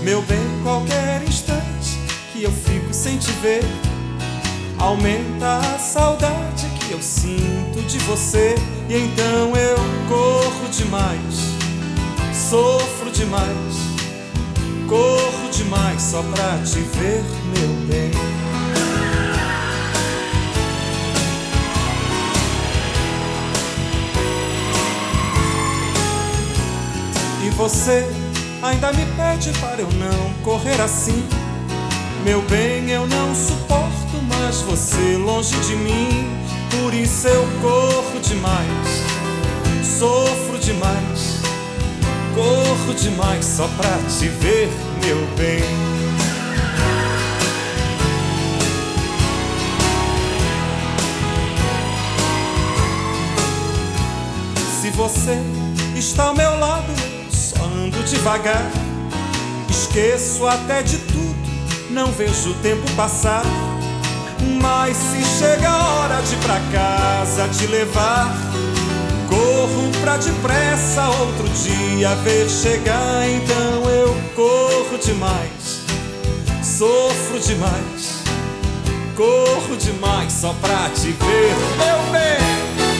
Meu bem, qualquer instante que eu fico sem te ver, aumenta a saudade que eu sinto de você. E então eu corro demais, sofro demais, corro demais só pra te ver, meu bem. E você ainda me pede para eu não correr assim. Meu bem, eu não suporto mais você longe de mim. Por isso eu corro demais, sofro demais, corro demais só pra te ver, meu bem. Se você está ao meu lado, eu só ando devagar, esqueço até de tudo, não vejo o tempo passar. Mas se chega a hora de ir pra casa te levar, corro pra depressa outro dia ver chegar. Então eu corro demais, sofro demais, corro demais só pra te ver, meu bem.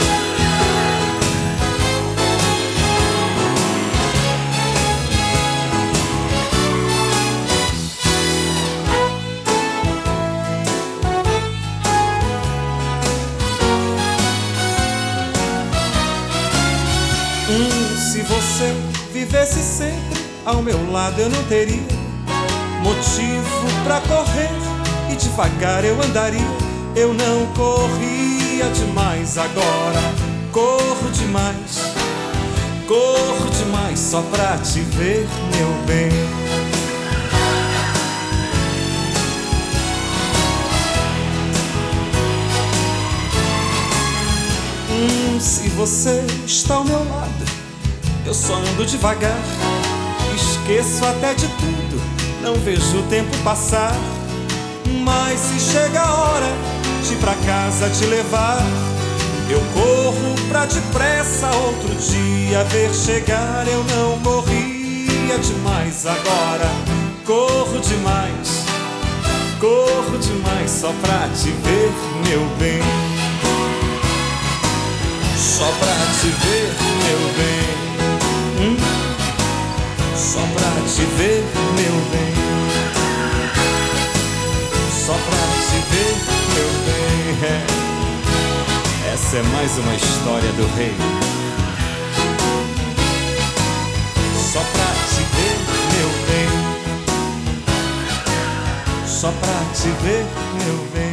Se você vivesse sempre ao meu lado, eu não teria motivo pra correr e devagar eu andaria. Eu não corria demais, agora corro demais, corro demais só pra te ver, meu bem. Se você está ao meu lado, eu só ando devagar, esqueço até de tudo, não vejo o tempo passar. Mas se chega a hora de ir pra casa te levar, eu corro pra depressa outro dia ver chegar. Eu não corria demais, agora corro demais, corro demais só pra te ver, meu bem. Só pra te ver, meu bem. Só pra te ver, meu bem. Só pra te ver, meu bem. Essa é mais uma história do rei. Só pra te ver, meu bem. Só pra te ver, meu bem.